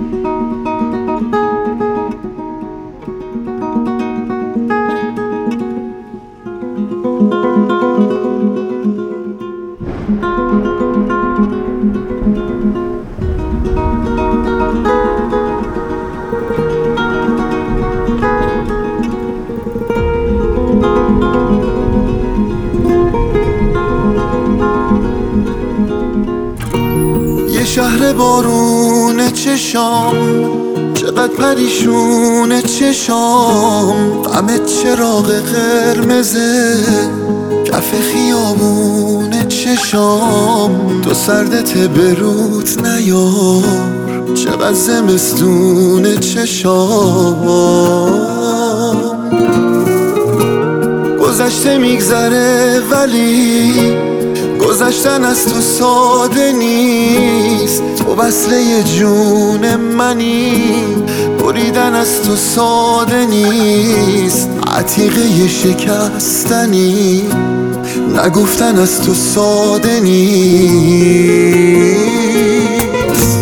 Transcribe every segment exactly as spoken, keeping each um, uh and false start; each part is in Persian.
شهر بارون چشام، چقدر پریشون چشام، غم چراغ قرمزه کف خیابون چشام. تو سردت بروت نیار، چقدر زمستون چشام. گذشته میگذره ولی گذشتن از تو ساده نیست. تو وصله جون منی، بریدن از تو ساده نیست. عتیقه شکستنی، نگفتن از تو ساده نیست.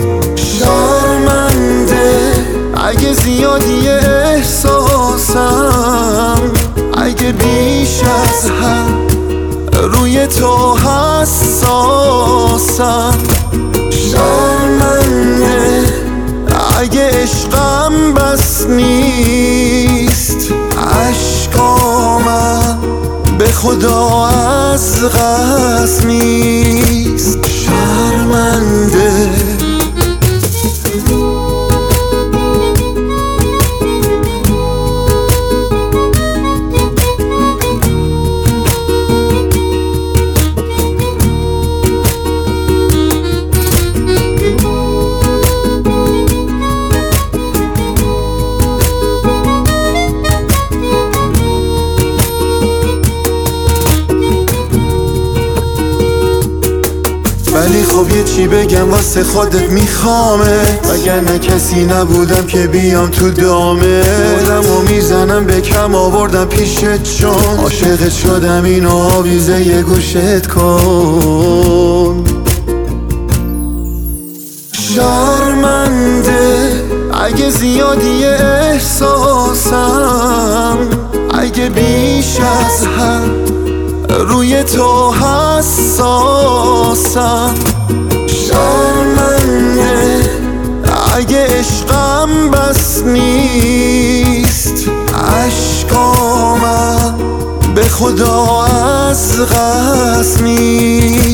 شرمنده اگه زیادی احساسم، اگه بیش از حد روی تو حساسم. شرمنده اگه عشقم بس نیست. عشقامم به خدا از قصد نیست. شرمنده ولی خب یه چی بگم واسه خودت میخوامه، وگرنه کسی نبودم که بیام تو دامه. خودم و میزنم به کم آوردم پیشت چون عاشقت شدم. اینو آویزه یه گوشت کن. شرمنده اگه زیادی احساسم، اگه بیش از حد روی تو حساسم. شرمنده اگه عشقم بس نیست. عشقامم به خدا از قصد نیست.